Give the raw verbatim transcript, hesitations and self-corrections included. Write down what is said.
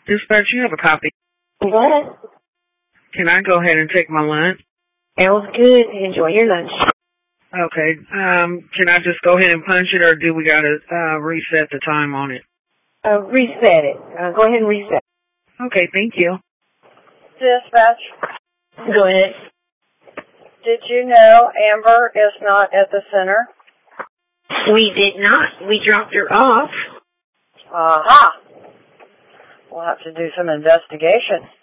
Dispatch, you have a copy. What? Can I go ahead and take my lunch? Sounds good. Enjoy your lunch. Okay. Um, can I just go ahead and punch it, or do we gotta uh, reset the time on it? Uh, reset it. Uh, go ahead and reset. Okay, thank you. Dispatch. Go ahead. Did you know Amber is not at the center? We did not. We dropped her off. Aha. We'll have to do some investigation.